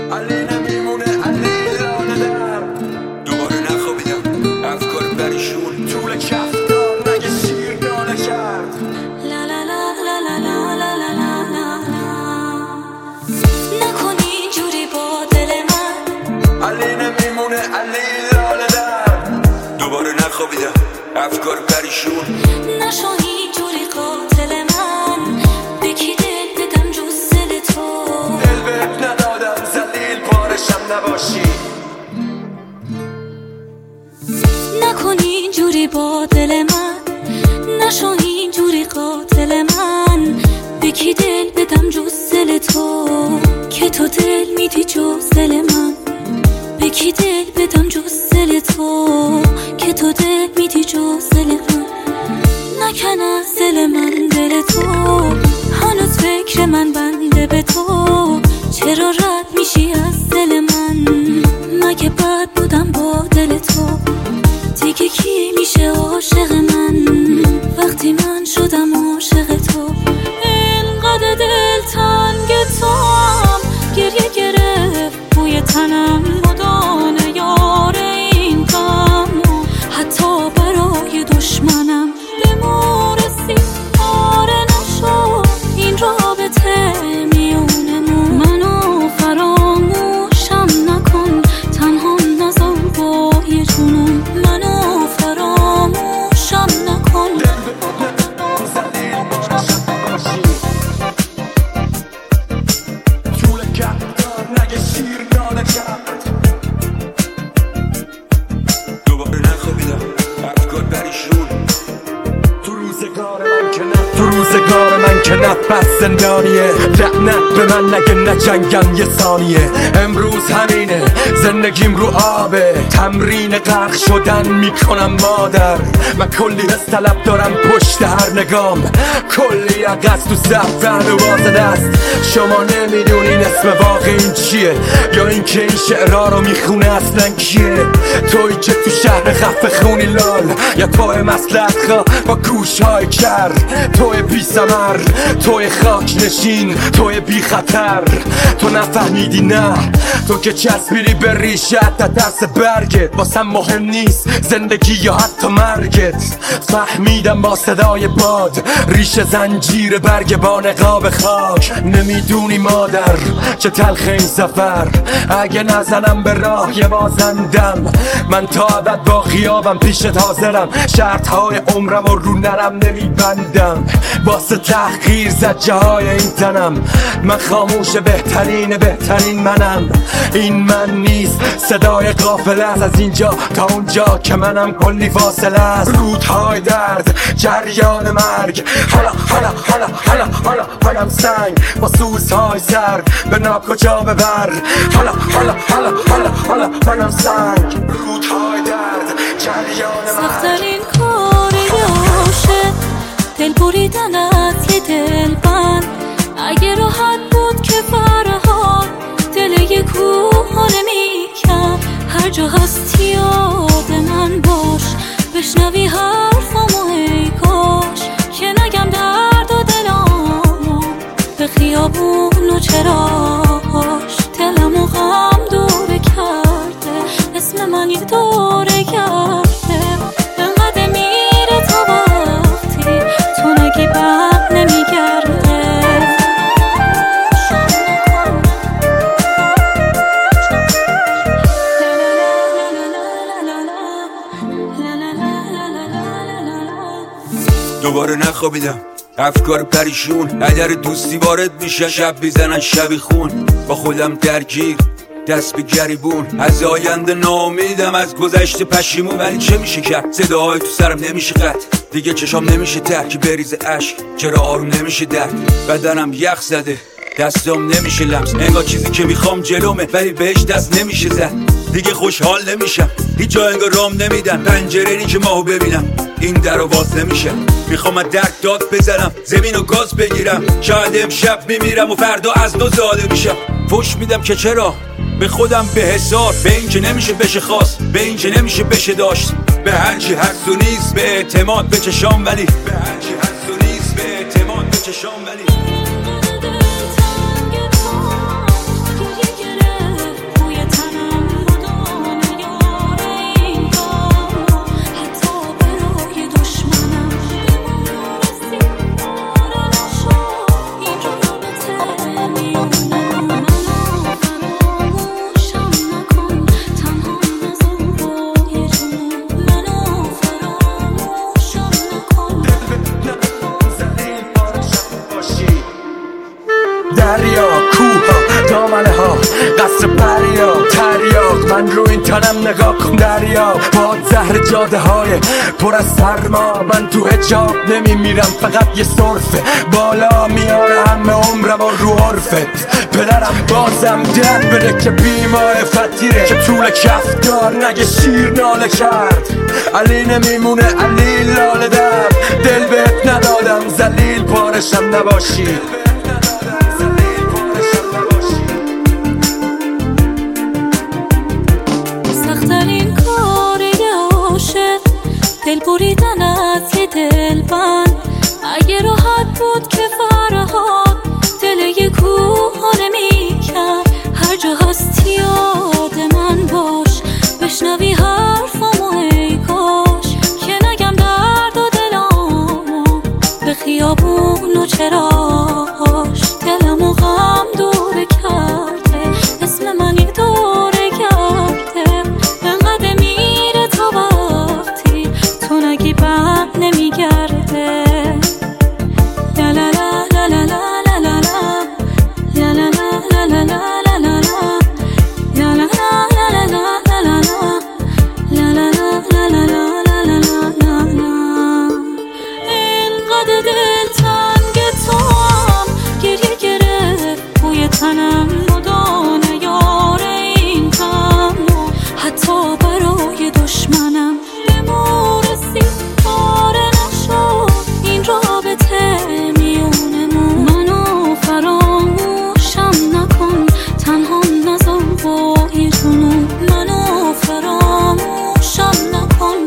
علی نمیمونه علی لانه در دوباره نخوابیدم افکار پریشون طول کفتار مگه شیر دانه کرد لا لا لا لا لا لا لا لا لا نکنی اینجوری با دل من علی نمیمونه علی لانه در دوباره نخوابیدم افکار پریشون نشو اینجوری قاتل من به کی دل بدم جز دل تو دل بهت ندادم ذلیل پارشم نباشی نکنی اینجوری با دل من نشو اینجوری قاتل من به کی دل بدم جز دل تو که تو دل میدی جز دل من به کی دل بدم جز دل تو که تو دل میدی جز دل من نکن از دل من دل تو هنوز فکر من بنده به تو چرا رد میشی از دل من مگه بد بودم با دل تو دیگه کی میشه عاشق من وقتی من شدم عاشق تو اینقدر دل تنگ تو هم گریه گرفت بوی تنم مدانه یار این غم حتی برای دشمنم بمورسی آره نشو این رابطه میونمون منو فراموشم نکن تنها نذار با یه جنون منو فراموشم نکن طول کفتار نگه شیر دانه کرد دوباره نخوابیدم افکار پریشون تو روزگار من که نفس زندانیه لعنت به من نگه نجنگم یه ثانیه امروز همینه زندگیم رو آبه تمرین غرق شدن میکنم مادر من کلی از طلب دارم پشت هر نگام کلی عقص تو زفتن و باز دست شما نمیدونین اسم واقع این چیه یا اینکه این شعرها رو میخونه اصلا کیه توی که تو شهر خفه خونی لال یا توی مسلحت خواه با گوشهای کر توی بی ثمر توی خاک نشین توی بی خطر تو نفهمیدی نه تو که چسبیدی به ریشت تا دست برگت واسم مهم نیست زندگی یا حتی مرگت فهمیدم با صدای باد ریش زنجیر برگ با نقاب خاک نمیدونی مادر چه تلخ این سفر اگه نزنم به راه یه بازندم من تا ابد با خیابم پیشت حاضرم شرطهای عمرم و رو نرم نمیبندم واسه تحقیر زجه های این تنم من خاموش بهترین منم این من نیست صدای قافله است از اینجا تا اونجا که منم کلی فاصله است رودهای درد جریان مرگ حالا سنگ با سوزهای سر به ناکجا ببر حالا منم سنگ رودهای درد جریان مرگ سخت‌ترین کار یاشه دل بریدن از یه دل بند اگه راحت بود که فرهاد دل یه کوه نمی‌کرد هر جا هستی یاد من باش بشنوی حرفمو ای کاش که نگم درد و دلامو به خیابون و چراغاش دلمو غم دوره کرده اسم من یه دوره کرده انقدر میره تا وقتی تو نگی بر نمیگرده دوباره نخوابیدم افکار پریشون اگر دوستی وارد میشه شب بیزنن شبی خون با خودم درگیر دست به گریبون از آینده ناامیدم از گذشته پشیمون ولی چه میشه کرد صداهای تو سرم نمیشه قطع دیگه چشام نمیشه ترکی بریز عشق چرا آروم نمیشه درد بدنم یخ زده دستام نمیشه لمس انگار چیزی که میخوام جلومه ولی بهش دست نمیشه زد دیگه خوشحال نمیشم هیچ جا انگار رام نمیدن پنجره نی که ماهو ببینم این درو باز نمیشه میخوام از درک داد بزنم زمین و گاز بگیرم شاید امشب میمیرم و فردا از دو زاده میشم فوش میدم که چرا به خودم به حسار به این که نمیشه بشه خواست به این که نمیشه بشه داشت به هرچی هست و نیست به اعتماد به چشام ولی به هرچی هست و نیست به اعتماد به چشام ولی منم نگاه کن دریا با زهر جاده های پر از سرما. من تو حجاب نمیمیرم فقط یه صرفه بالا میاره همه عمرم و رو عرفت. پدرم بازم درد بده که بیمار فتیره که طول کفتار نگه شیر ناله کرد. علی نمیمونه علی لاله در دل بهت ندادم ذلیل پارشم نباشی. سخت‌ترین کار یه عاشق دل بریدن از یه دلبند. اگه راحت بود که فرهاد دل یه کوه نمی‌کرد. هر جا هستی یاد من باش بشنوی حرفامو ای کاش که نگم درد و دلامو به خیابون و چراش. دلمو غم دوره کرده اسم منی دوره کرده انقدر میره تا وقتی تو نگی بر نمیگرده. لا لا لا لا لا لا لا لا لا لا لا لا لا اینقدر دلتنگ توام گریه گرفت بوی تنم مدانه یار این غم و حتی برای دشمنم بمورسی پاره نشد این رابطه میونمون. منو فراموشم نکن تنها نذار با این جنون. منو فراموشم نکن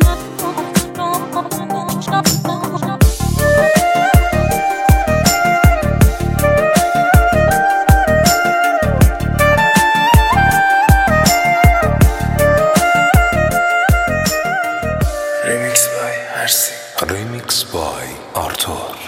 Remix by Arthur.